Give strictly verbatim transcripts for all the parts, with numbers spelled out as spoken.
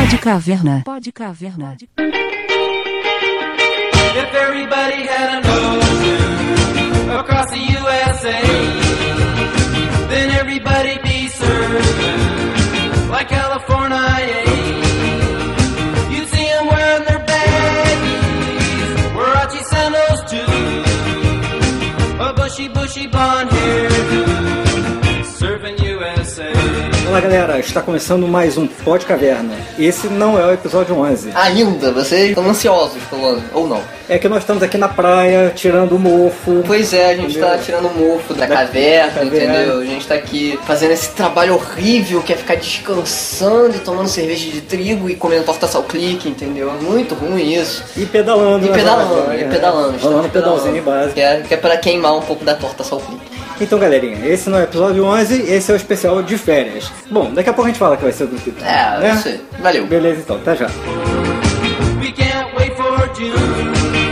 Pode Caverna. Pode Caverna. If everybody had an ocean across the U S A, then everybody'd be served like California. You'd see them wearing their baggies, Warachi sandals too, a bushy, bushy blonde hair, surfing U S A. Olá galera, está começando mais um Pode Caverna. Esse não é o episódio onze. Ainda, vocês estão ansiosos falando, ou não? É que nós estamos aqui na praia, tirando o mofo. Pois é, a gente entendeu? tá tirando o mofo da, Da caverna, caverna. entendeu? A gente tá aqui fazendo esse trabalho horrível que é ficar descansando e tomando cerveja de trigo e comendo torta sal clique, entendeu? É muito ruim isso. E pedalando. E né, pedalando, galera? e pedalando. Rolando estamos pedalzinho básico. Que é, que é pra queimar um pouco da torta sal clique. Então galerinha, esse não é o episódio onze, esse é o especial de férias. Bom, daqui a pouco a gente fala que vai ser do tipo. É, né? isso aí. Valeu. Beleza então, até já. We can't wait for June.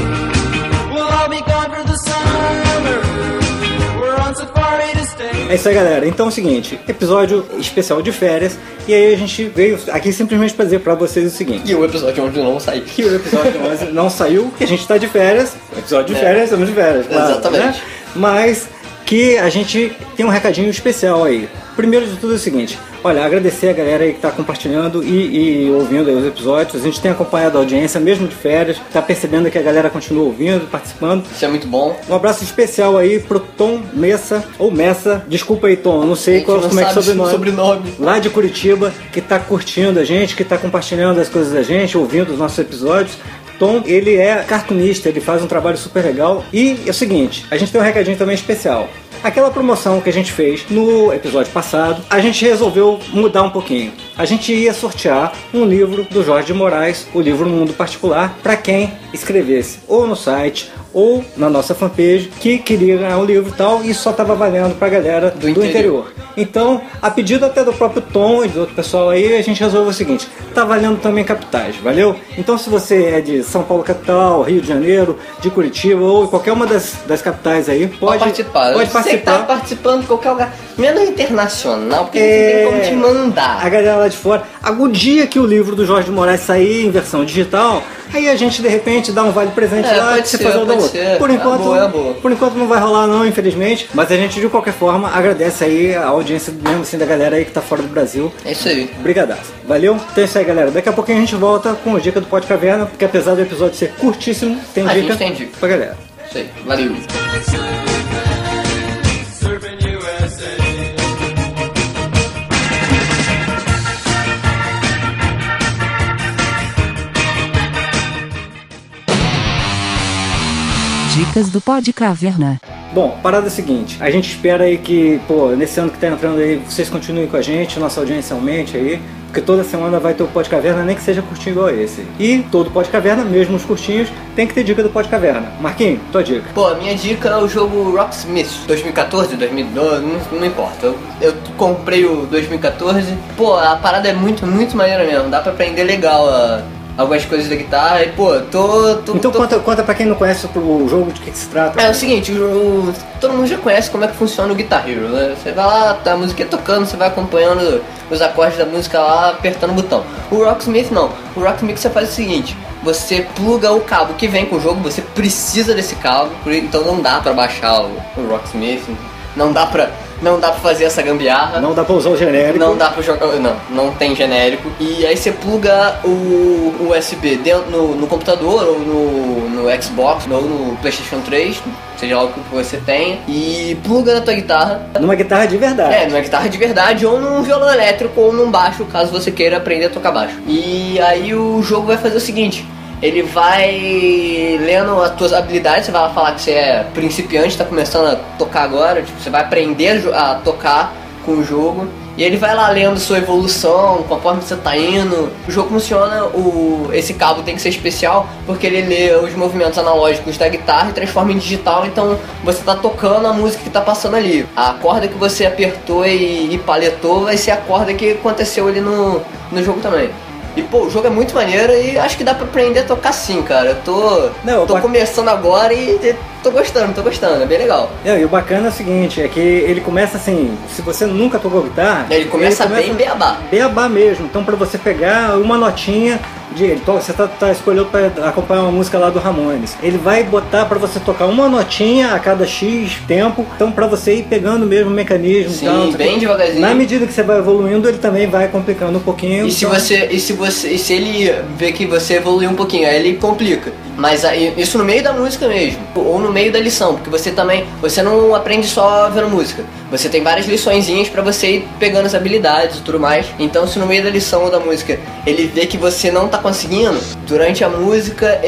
We'll all be gone for the summer. We're on safari to stay. É isso aí galera, então é o seguinte, episódio especial de férias. E aí a gente veio aqui simplesmente pra dizer pra vocês o seguinte. E o episódio onde não sai. Que o episódio onze não saiu, que a gente tá de férias. Episódio de É. férias, estamos de férias, claro. Exatamente. Né? Mas que a gente tem um recadinho especial aí. Primeiro de tudo é o seguinte, olha, agradecer a galera aí que tá compartilhando e, e ouvindo aí os episódios. A gente tem acompanhado a audiência, mesmo de férias, tá percebendo que a galera continua ouvindo, participando. Isso é muito bom. Um abraço especial aí pro Tom Messa, ou Messa, desculpa aí Tom, eu não A sei gente qual, não como é que é o sabe sobrenome. sobrenome. Lá de Curitiba, que tá curtindo a gente, que tá compartilhando as coisas da gente, ouvindo os nossos episódios. Tom, ele é cartunista, ele faz um trabalho super legal. E é o seguinte, a gente tem um recadinho também especial. Aquela promoção que a gente fez no episódio passado, a gente resolveu mudar um pouquinho. A gente ia sortear um livro do Jorge de Moraes, o livro Mundo Particular, para quem escrevesse ou no site ou na nossa fanpage que queria ganhar o livro e tal, e só estava valendo pra galera do, Do interior. interior. Então, a pedido até do próprio Tom e do outro pessoal aí, a gente resolveu o seguinte, tá valendo também capitais, valeu? Então se você é de São Paulo capital, Rio de Janeiro, de Curitiba ou qualquer uma das, das capitais aí, pode, Pode participar. Pode Você que tá participar. participando de qualquer lugar, menos internacional, porque É, não tem como te mandar. a galera lá de fora. O dia que o livro do Jorge de Moraes sair em versão digital, aí a gente de repente dá um vale presente É, lá pode e você ser, faz o pode download. ser. Por É enquanto, boa, é boa. por enquanto não vai rolar não, infelizmente. Mas a gente de qualquer forma agradece aí a audiência mesmo assim da galera aí que tá fora do Brasil. É isso aí. Brigadaço. Valeu? Então é isso aí, galera. Daqui a pouquinho a gente volta com a dica do Pode Caverna, porque apesar do episódio ser curtíssimo, tem A dica gente tem dica. pra galera. Isso aí. Valeu. Surfing U S A. Dicas do Pode Caverna. Bom, parada é a seguinte, a gente espera aí que, pô, nesse ano que tá entrando aí, vocês continuem com a gente, nossa audiência aumente aí, porque toda semana vai ter o Pode Caverna, nem que seja curtinho igual esse. E todo Pode Caverna, mesmo os curtinhos, tem que ter dica do Pode Caverna. Marquinhos, tua dica. Pô, a minha dica é o jogo Rocksmith dois mil e quatorze, dois mil e doze, não, não importa. Eu, eu comprei o dois mil e quatorze. Pô, a parada é muito, muito maneira mesmo. Dá pra aprender legal a, algumas coisas da guitarra. E pô, tô. tô Então tô... conta, conta pra quem não conhece o jogo, de que, que se trata. É o seguinte, o, o- todo mundo já conhece como é que funciona o Guitar Hero, né? Você vai lá, tá a música tocando, você vai acompanhando os acordes da música lá, apertando o botão. O Rocksmith não. O Rocksmith você faz o seguinte, você pluga o cabo que vem com o jogo, você precisa desse cabo, por- então não dá pra baixar o, o Rocksmith, não dá pra, não dá pra fazer essa gambiarra. Não dá pra usar o genérico. Não dá pra jogar, não, não tem genérico. E aí você pluga o, o U S B dentro, no, no computador, ou no, no Xbox, ou no PlayStation três, seja lá o que você tenha, e pluga na tua guitarra. Numa guitarra de verdade. É, numa guitarra de verdade, ou num violão elétrico, ou num baixo, caso você queira aprender a tocar baixo. E aí o jogo vai fazer o seguinte, ele vai lendo as tuas habilidades, você vai falar que você é principiante, tá começando a tocar agora, tipo, você vai aprender a, jo- a tocar com o jogo, e ele vai lá lendo sua evolução, conforme você tá indo. O jogo funciona, o, esse cabo tem que ser especial, porque ele lê os movimentos analógicos da guitarra e transforma em digital, então você tá tocando a música que tá passando ali. A corda que você apertou e, e paletou vai ser a corda que aconteceu ali no, no jogo também. E pô, o jogo é muito maneiro e acho que dá pra aprender a tocar sim, cara. Eu tô, Não, tô ba- começando agora e tô gostando, tô gostando, é bem legal. É, e o bacana é o seguinte, é que ele começa assim, se você nunca tocou guitarra... Ele começa bem beabá. Beabá mesmo, então pra você pegar uma notinha de... Ele toca, você tá, tá escolhendo pra acompanhar uma música lá do Ramones. Ele vai botar pra você tocar uma notinha a cada X tempo, então pra você ir pegando mesmo o mecanismo. Sim, tal, não sei o bem quê. devagarzinho. Na medida que você vai evoluindo, ele também vai complicando um pouquinho. E se então- você, e se você, e se ele vê que você evoluiu um pouquinho, aí ele complica. Mas aí, isso no meio da música mesmo, ou no meio da lição, porque você também, você não aprende só vendo música. Você tem várias liçõezinhas pra você ir pegando as habilidades e tudo mais. Então, se no meio da lição ou da música ele vê que você não tá conseguindo, durante a música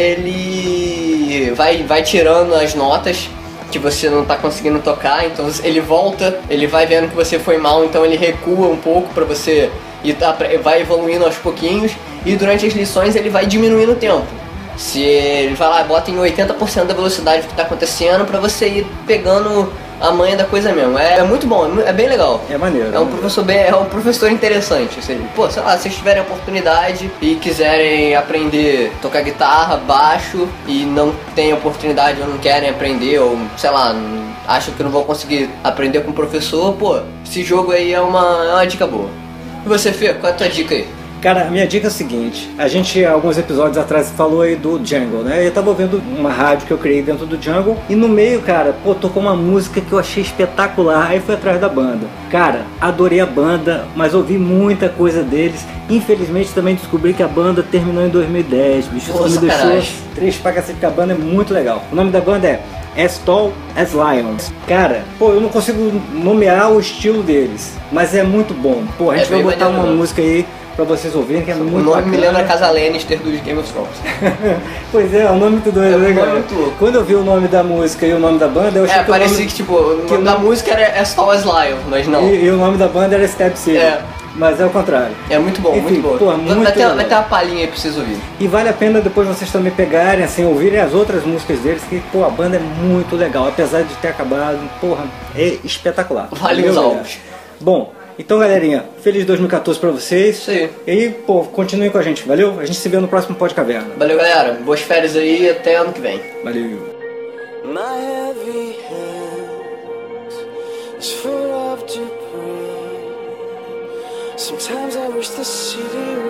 ele vai, vai tirando as notas que você não tá conseguindo tocar, então ele volta, ele vai vendo que você foi mal, então ele recua um pouco pra você e tá, vai evoluindo aos pouquinhos, e durante as lições ele vai diminuindo o tempo. Se ele vai lá, bota em oitenta por cento da velocidade do que tá acontecendo pra você ir pegando a manha da coisa mesmo. É, é muito bom, é, mu- é bem legal. É maneiro. É um professor bem, é um professor interessante. Assim. Pô, sei lá, se vocês tiverem a oportunidade e quiserem aprender a tocar guitarra, baixo e não tem oportunidade ou não querem aprender ou, sei lá, não- acham que não vão conseguir aprender com o professor, pô, esse jogo aí é uma, é uma dica boa. E você, Fê, qual é a tua dica aí? Cara, a minha dica é a seguinte, a gente, alguns episódios atrás, falou aí do Jungle, né? Eu tava ouvindo uma rádio que eu criei dentro do Jungle e no meio, cara, pô, tocou uma música que eu achei espetacular, aí fui atrás da banda. Cara, adorei a banda, mas ouvi muita coisa deles. Infelizmente também descobri que a banda terminou em dois mil e dez, bicho, Pô, isso me deixou sacanagem. três pra cacete, porque a banda é muito legal. O nome da banda é As Tall as Lions. Cara, pô, eu não consigo nomear o estilo deles, mas é muito bom. Pô, a gente É vai bem botar maneiro uma mesmo. música aí pra vocês ouvirem, que é O muito nome bacana. me lembra a Casa Lannister dos Game of Thrones. Pois é, é um nome muito doido, É um né, nome cara? muito louco. Quando eu vi o nome da música e o nome da banda, eu achei É, que o parecia nome... que tipo, o que nome o da nome- música era As Tall as Lion, mas não. E, e o nome da banda era Step City. É. Mas é o contrário. É muito bom, Enfim, muito bom. pô, vai, muito vai, ter, legal. vai ter uma palhinha aí pra vocês ouvirem. E vale a pena depois vocês também pegarem, assim, ouvirem as outras músicas deles, que, pô, a banda é muito legal. Apesar de ter acabado, porra, é espetacular. Vale Meu os galera. álbuns. Bom, então, galerinha, feliz dois mil e quatorze pra vocês. Isso aí. E aí, pô, continuem com a gente, valeu? A gente se vê no próximo Pod Caverna. Valeu, galera. Boas férias aí e até ano que vem. Valeu. My heavy hands is full of debris. Sometimes I wish the city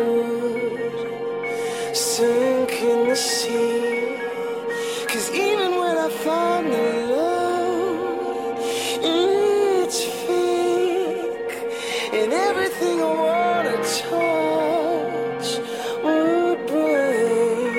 would sink in the sea. 'Cause even when I find the love, it's fake. And everything I wanna touch would break.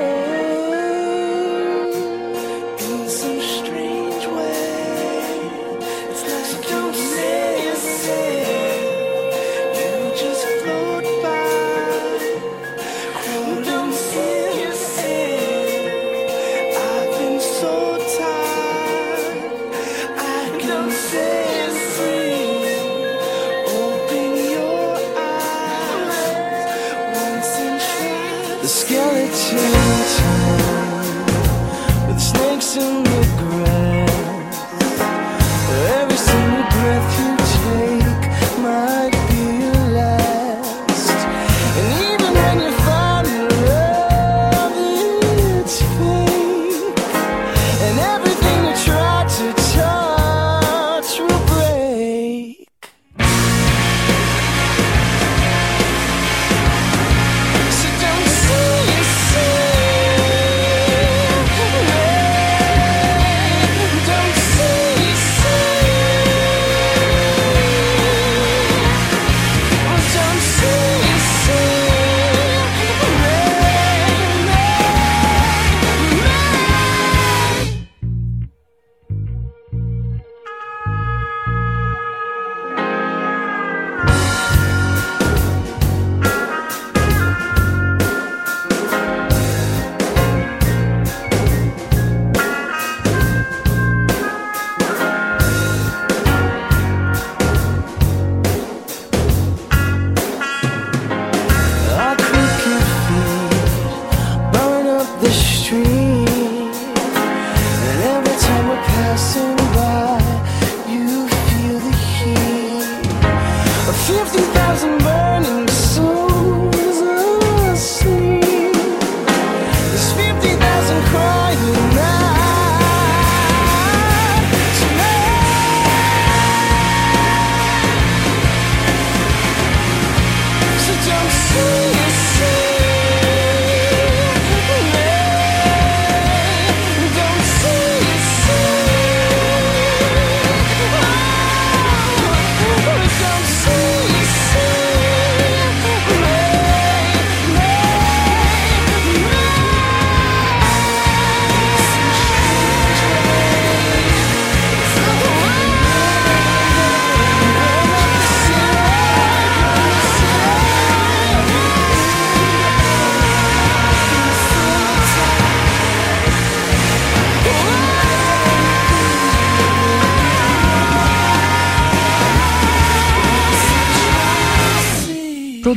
In some strange way, it's like don't say a thing. You just float by. Don't say a thing. I've been so tired. I don't say a thing. Open your eyes once and try. The skeleton town with snakes in the grass. Every single breath you take might be your last. And even when you find love, it's fake. And everything you try to touch will break. So don't say a thing. Don't say a thing. Don't say a thing. Our cricket feet burn up the street, and every time we're passing by, you feel the heat of fifty thousand burning souls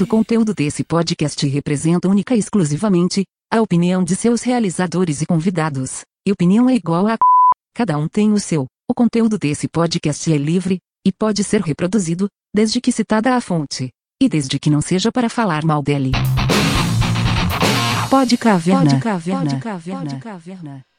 Todo o conteúdo desse podcast representa única e exclusivamente a opinião de seus realizadores e convidados. E opinião é igual a... Cada um tem o seu. O conteúdo desse podcast é livre e pode ser reproduzido, desde que citada a fonte. E desde que não seja para falar mal dele. Pode Caverna. Pode Caverna. Pode Caverna.